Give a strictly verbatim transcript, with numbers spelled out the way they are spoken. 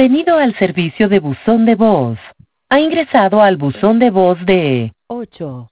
Bienvenido al servicio de buzón de voz. Ha ingresado al buzón de voz de ocho